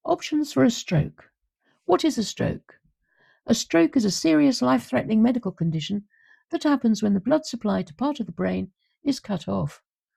Options for a stroke. What is a stroke? A stroke is a serious life-threatening medical condition that happens when the blood supply to part of the brain is cut off.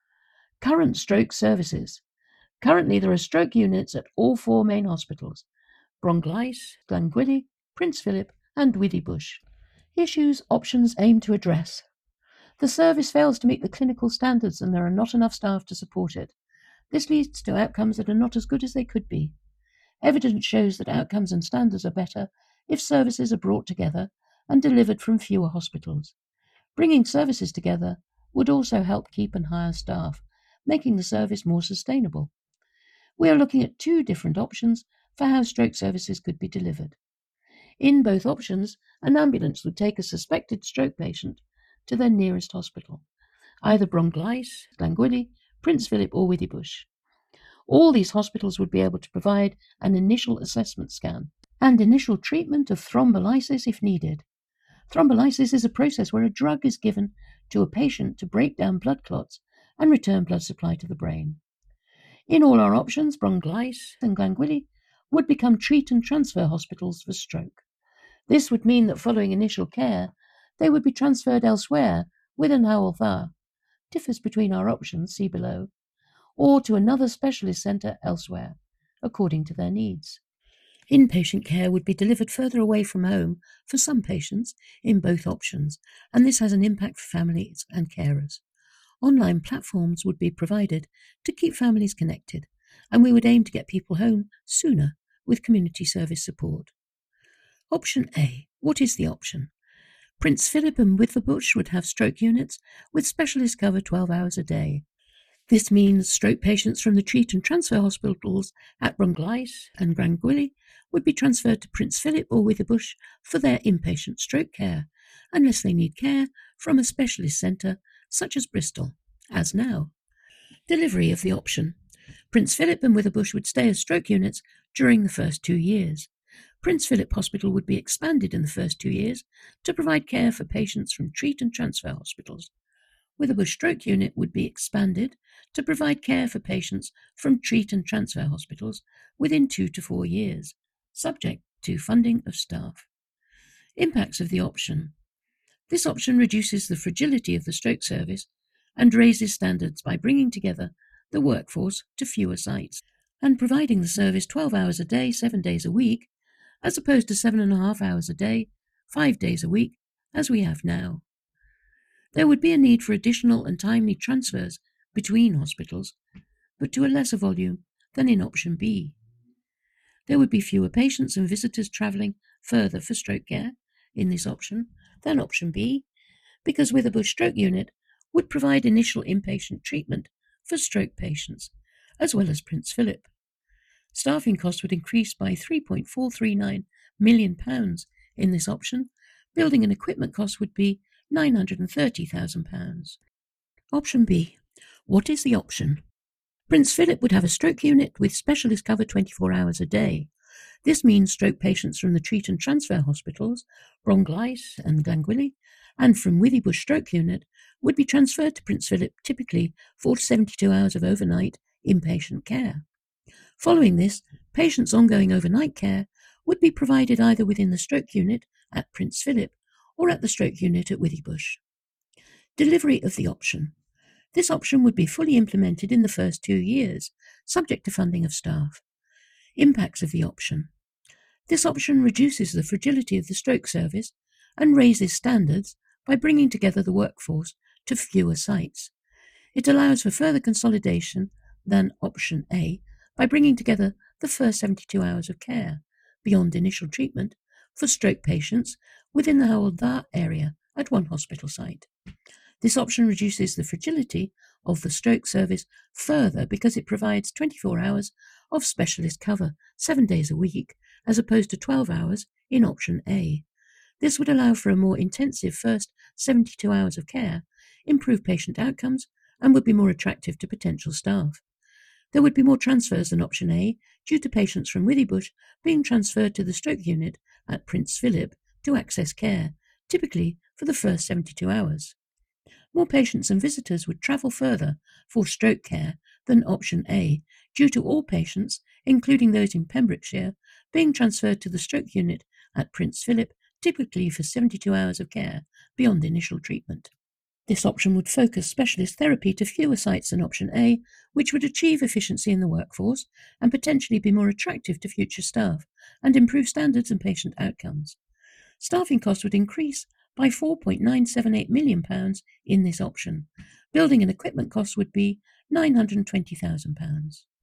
Current stroke services. Currently there are stroke units at all 4 main hospitals: Bronglais, Glangwili, Prince Philip and Withybush. Issues options aim to address. The service fails to meet the clinical standards and there are not enough staff to support it. This leads to outcomes that are not as good as they could be. Evidence shows that outcomes and standards are better if services are brought together and delivered from fewer hospitals. Bringing services together would also help keep and hire staff, making the service more sustainable. We are looking at 2 different options for how stroke services could be delivered. In both options, an ambulance would take a suspected stroke patient to their nearest hospital, either Bronglais, Glangwili, Prince Philip or Withybush. All these hospitals would be able to provide an initial assessment scan and initial treatment of thrombolysis if needed. Thrombolysis is a process where a drug is given to a patient to break down blood clots and return blood supply to the brain. In all our options, Bronglais and Glangwili would become treat and transfer hospitals for stroke. This would mean that following initial care, they would be transferred elsewhere within Hywel Dda, differs between our options, see below, or to another specialist centre elsewhere, according to their needs. Inpatient care would be delivered further away from home for some patients in both options, and this has an impact for families and carers. Online platforms would be provided to keep families connected, and we would aim to get people home sooner with community service support. Option A. What is the option? Prince Philip and Withybush would have stroke units with specialist cover 12 hours a day. This means stroke patients from the treat and transfer hospitals at Bronglais and Glangwili would be transferred to Prince Philip or Withybush for their inpatient stroke care, unless they need care from a specialist centre such as Bristol, as now. Delivery of the option. Prince Philip and Withybush would stay as stroke units during the first 2 years. Prince Philip Hospital would be expanded in the first 2 years to provide care for patients from treat and transfer hospitals. Withybush Stroke Unit would be expanded to provide care for patients from treat and transfer hospitals within 2 to 4 years, subject to funding of staff. Impacts of the option. This option reduces the fragility of the stroke service and raises standards by bringing together the workforce to fewer sites and providing the service 12 hours a day, 7 days a week, as opposed to 7.5 hours a day, 5 days a week, as we have now. There would be a need for additional and timely transfers between hospitals, but to a lesser volume than in option B. There would be fewer patients and visitors travelling further for stroke care in this option than option B, because Withybush Stroke Unit would provide initial inpatient treatment for stroke patients, as well as Prince Philip. Staffing costs would increase by £3.439 million in this option. Building and equipment costs would be £930,000. Option B. What is the option? Prince Philip would have a stroke unit with specialist cover 24 hours a day. This means stroke patients from the treat and transfer hospitals, Bronglais and Glangwili, and from Withybush Stroke Unit would be transferred to Prince Philip, typically for 72 hours of overnight inpatient care. Following this, patients' ongoing overnight care would be provided either within the stroke unit at Prince Philip or at the stroke unit at Withybush. Delivery of the option. This option would be fully implemented in the first 2 years, subject to funding of staff. Impacts of the option. This option reduces the fragility of the stroke service and raises standards by bringing together the workforce to fewer sites. It allows for further consolidation than option A by bringing together the first 72 hours of care, beyond initial treatment, for stroke patients within the Hywel Dda area at one hospital site. This option reduces the fragility of the stroke service further because it provides 24 hours of specialist cover, 7 days a week, as opposed to 12 hours in option A. This would allow for a more intensive first 72 hours of care, improve patient outcomes, and would be more attractive to potential staff. There would be more transfers than option A due to patients from Withybush being transferred to the stroke unit at Prince Philip to access care, typically for the first 72 hours. more patients and visitors would travel further for stroke care than option A, due to all patients, including those in Pembrokeshire, being transferred to the stroke unit at Prince Philip, typically for 72 hours of care beyond initial treatment. This option would focus specialist therapy to fewer sites than option A, which would achieve efficiency in the workforce and potentially be more attractive to future staff and improve standards and patient outcomes. Staffing costs would increase by £4.978 million in this option. Building and equipment costs would be £920,000.